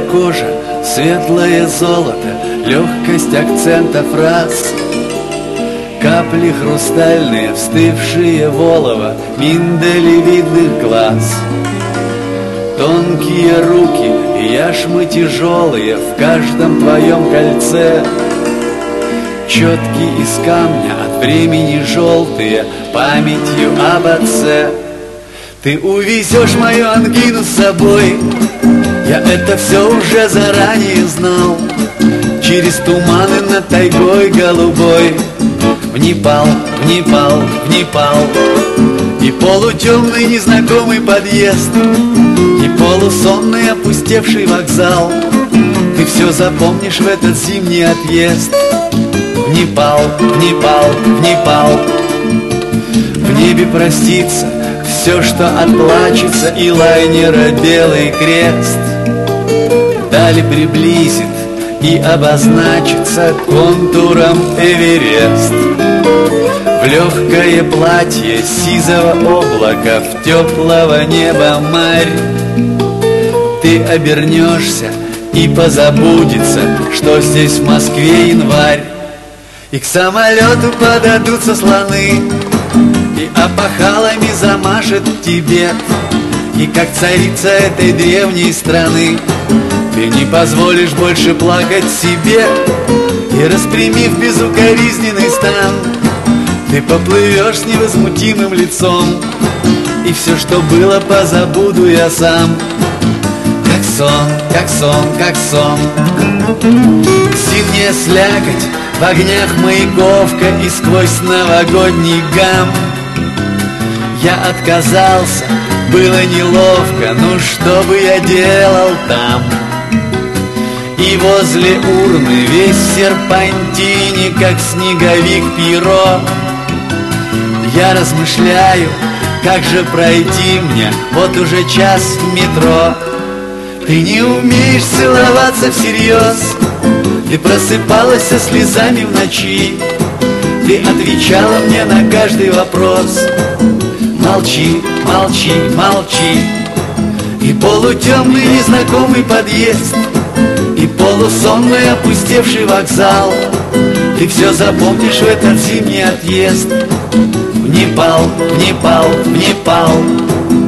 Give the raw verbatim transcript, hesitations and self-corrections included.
кожа, светлое золото, легкость акцента фраз. Капли хрустальные, встывшие в олово, миндалевидных глаз. Тонкие руки и яшмы тяжелые в каждом твоем кольце. Четки из камня, от времени желтые, памятью об отце. Ты увезешь мою ангину с собой, я это все уже заранее знал. Через туманы над тайгой голубой, в Непал, в Непал, в Непал. И полутемный незнакомый подъезд, и полусонный опустевший вокзал. Ты все запомнишь в этот зимний отъезд. В Непал, в Непал, в Непал. В небе простится все, что отплачется, и лайнера белый крест вдали приблизит и обозначится контуром Эверест. В легкое платье сизого облака, в теплого неба марь. Ты обернешься и позабудется, что здесь в Москве январь. И к самолету подадутся слоны, и опахалами замашет Тибет. И как царица этой древней страны ты не позволишь больше плакать себе. И распрямив безукоризненный стан, ты поплывешь с невозмутимым лицом. И все, что было, позабуду я сам. Как сон, как сон, как сон. Зимняя слякоть в огнях Маяковка, и сквозь новогодний гам я отказался, было неловко, ну что бы я делал там? И возле урны весь в серпантине, как снеговик Пиро. Я размышляю, как же пройти мне вот уже час в метро. Ты не умеешь целоваться всерьез, ты просыпалась со слезами в ночи. Ты отвечала мне на каждый вопрос. Молчи, молчи, молчи. И полутемный незнакомый подъезд, и полусонный опустевший вокзал. Ты все запомнишь в этот зимний отъезд. В Непал, в Непал, в Непал.